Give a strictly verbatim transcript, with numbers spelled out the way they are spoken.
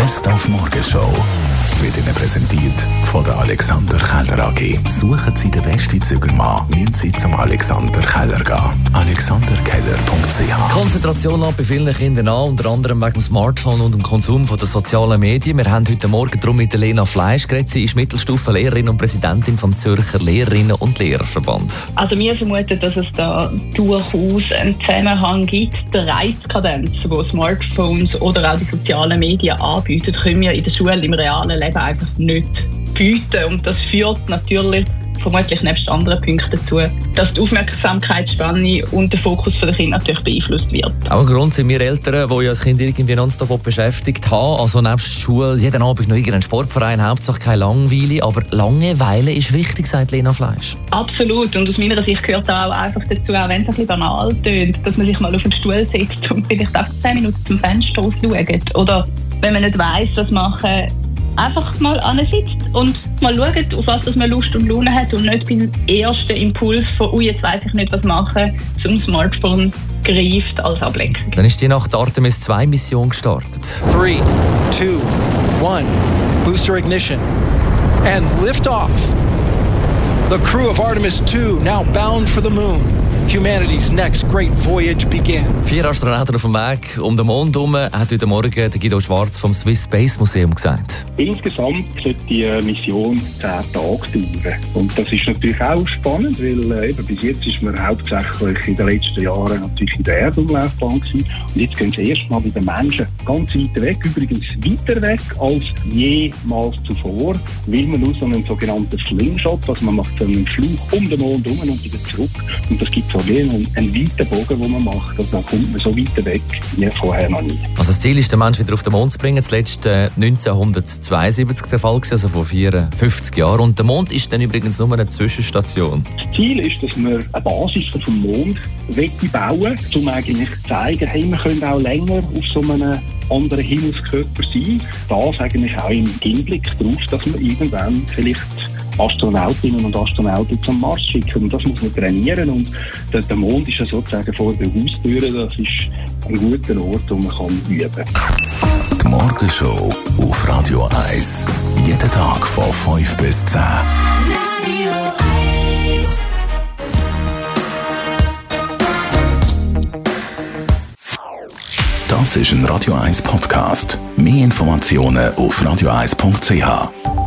Best auf Morgenshow wird Ihnen präsentiert von der Alexander Keller A G. Suchen Sie den besten Zügelmann, müssen Sie zum Alexander Keller gehen. alexander keller punkt c h. Konzentration lässt bei vielen Kindern an, unter anderem wegen dem Smartphone und dem Konsum von der sozialen Medien. Wir haben heute Morgen darum mit der Lena Fleisch geredet. Sie ist Mittelstufenlehrerin und Präsidentin vom Zürcher Lehrerinnen- und Lehrerverband. Also wir vermuten, dass es da durchaus einen Zusammenhang gibt. Die Reizkadenz, die Smartphones oder auch die sozialen Medien anbieten, können wir in der Schule im realen Leben einfach nicht bieten. Und das führt natürlich vermutlich nebst anderen Punkten dazu, dass die Aufmerksamkeitsspanne und der Fokus der Kinder natürlich beeinflusst wird. Auch ein Grund sind wir Eltern, die ja das Kind irgendwie nonstop beschäftigt haben. Also nebst Schule, jeden Abend noch irgendeinen Sportverein, Hauptsache keine Langeweile. Aber Langeweile ist wichtig, sagt Lena Fleisch. Absolut. Und aus meiner Sicht gehört da auch einfach dazu, auch wenn es ein bisschen banal tönt, dass man sich mal auf den Stuhl setzt und vielleicht auch zehn Minuten zum Fenster rausschaut. Oder wenn man nicht weiss, was machen, einfach mal ansitzt und mal schaut, auf was man Lust und Laune hat und nicht beim ersten Impuls von «Ui, jetzt weiss ich nicht, was machen», zum Smartphone greift als Ablenkung. Dann ist die Nacht Artemis zwei Mission gestartet. three, two, one, booster ignition and lift off. The crew of Artemis two now bound for the moon. Humanity's next great voyage begins. Vier Astronauten auf dem Weg um den Mond herum, hat heute Morgen der Guido Schwarz vom Swiss Space Museum gesagt. Insgesamt sollte die Mission zehn Tage dauern. Und das ist natürlich auch spannend, weil äh, eben bis jetzt ist man hauptsächlich in den letzten Jahren natürlich in der Erdumlaufbahn gewesen. Und jetzt gehen sie erstmal bei den Menschen ganz weit weg, übrigens weiter weg als jemals zuvor, weil man nur so einen sogenannten Slingshot, also man macht so einen Flug um den Mond herum und wieder zurück. Und das gibt so einen, einen weiten Bogen, den man macht. Also da kommt man so weit weg wie vorher noch nie. Also das Ziel ist, den Menschen wieder auf den Mond zu bringen. Zuletzt äh, neunzehnhundertzweiundsiebzig der Fall gewesen, also vor vierundfünfzig Jahren. Und der Mond ist dann übrigens nur eine Zwischenstation. Das Ziel ist, dass wir eine Basis vom Mond bauen, um eigentlich zu zeigen, hey, wir können auch länger auf so einem anderen Himmelskörper sein. Das eigentlich auch im Hinblick darauf, dass wir irgendwann vielleicht Astronautinnen und Astronauten zum Mars schicken. Und das muss man trainieren. Und der, der Mond ist ja sozusagen vor der Haustür. Das ist ein guter Ort, wo man kann üben kann. Die Morgenshow auf Radio eins. Jeden Tag von fünf bis zehn. Radio eins. Das ist ein Radio eins Podcast. Mehr Informationen auf radio eins punkt c h.